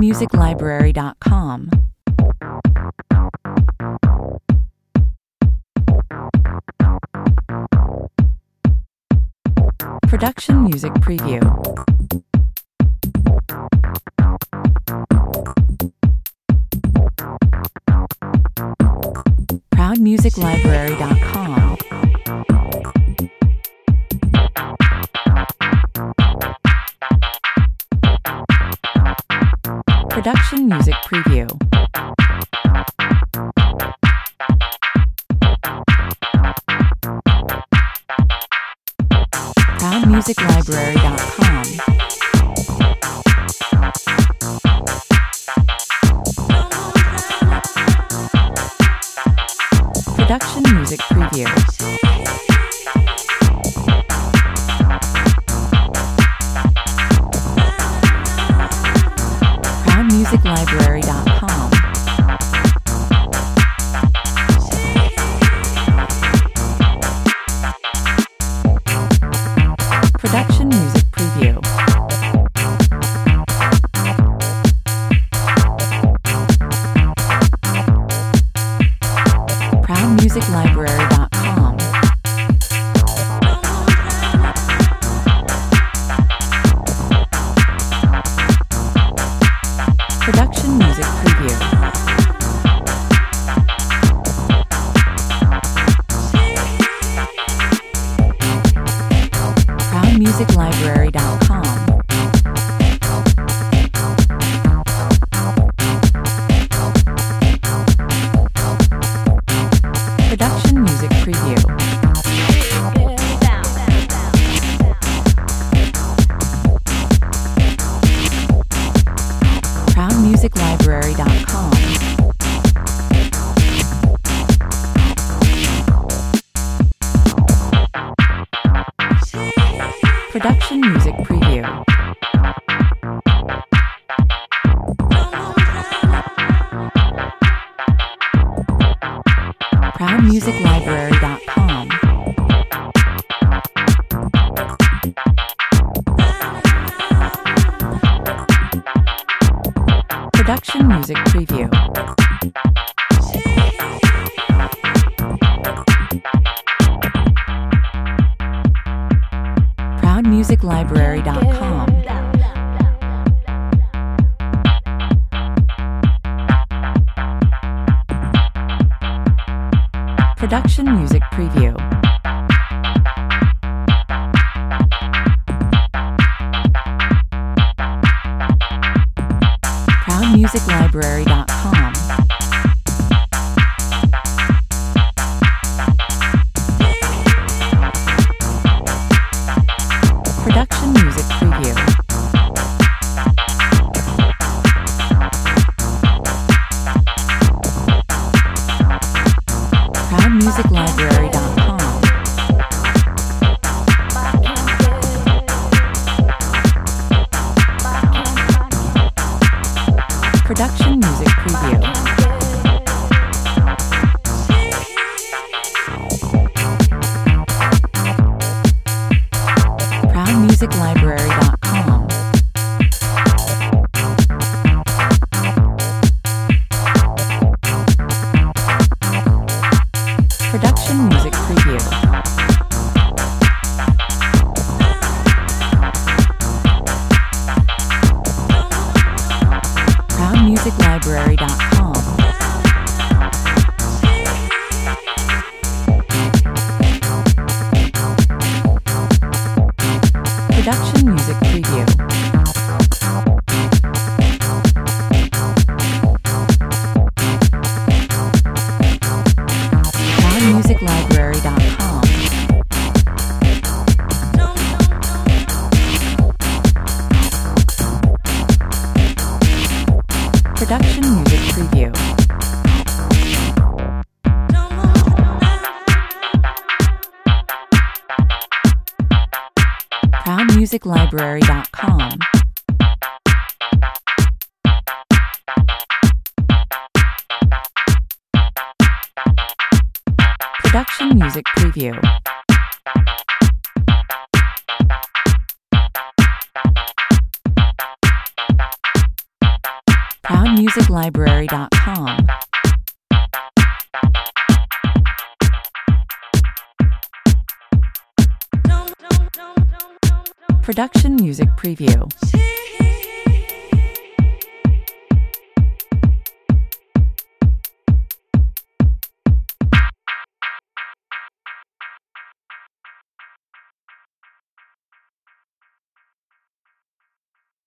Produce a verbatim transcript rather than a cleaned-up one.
music library dot com. Production Music Preview. proud music library dot com. Production Music Preview. proud music library dot com. Production Music Preview. proud music library dot com. Production Music Preview. proud music library dot com. Production Music Preview. proud music library dot com. Production Music Preview. proud music library dot com. Production Music Preview. proud music library dot com. Production Music Preview. proud music library dot com. Production Music Preview. proud music library dot com. Production Music Preview. proud music library dot com. Production Music Preview. proud music library dot com. Production Music Preview. proud music library dot com. Production Music Preview. proud music library dot com. Production Music Preview. proud music library dot com. Production Music Preview. music library dot com. Production Music Preview.